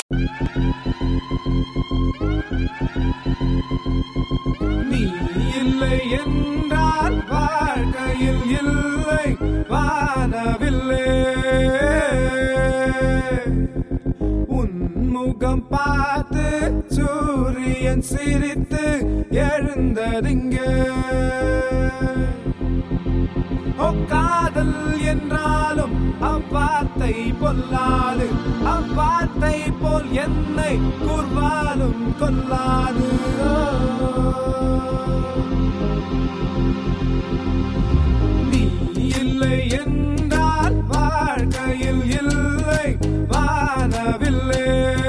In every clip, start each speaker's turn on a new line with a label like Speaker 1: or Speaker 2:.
Speaker 1: நீ இல்லை என்றால் வாழ்க்கையில் இல்லை வானவில்லை. உன்முகம் பார்த்து சூரியன் சிரித்து எழுந்ததிங்கே. காதல் என்றாலும் அவ்வார்த்தை பொல்லாது, அவ்வார்த்தை போல் என்னை கூர்வாலும் கொல்லாது. நீ இல்லை என்றால் வாழ்க்கையில் இல்லை வானவில்லை.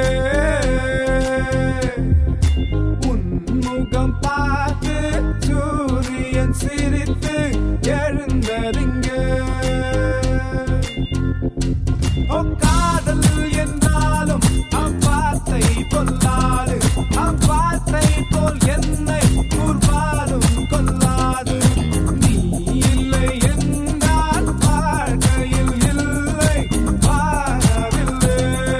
Speaker 1: உன்முகம் பார்த்து சூரியன் சிரித்து எழுந்ததிங்கே. காதல் என்றாலும் அவ்வார்த்தை பொல்லாது, அவ்வார்த்தை போல் என்னை கூர்வாலும் கொல்லாது. நீ இல்லை என்றால் வாழ்க்கையில் இல்லை வானவில்லை.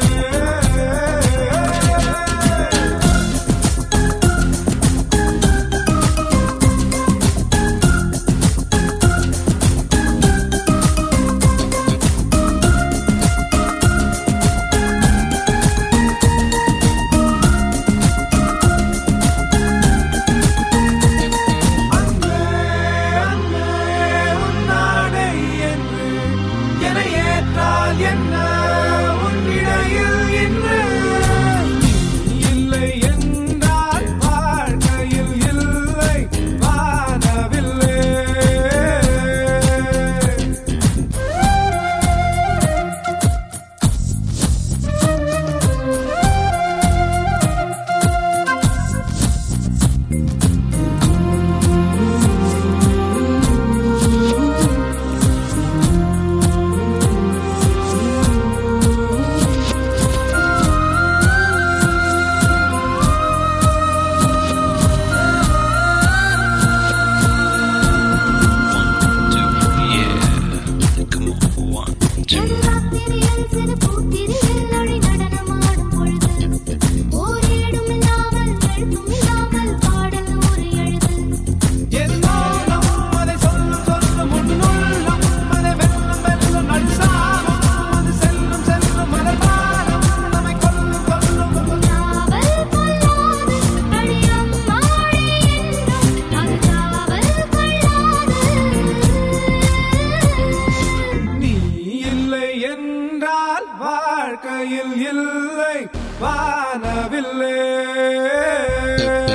Speaker 1: என்ன உன்னிடையில் இன்று இல்லை என்றால் வாழ்க்கையில் இல்லை வானவில்லை. வாழ்க்கையில் இல்லை வானவில்லை.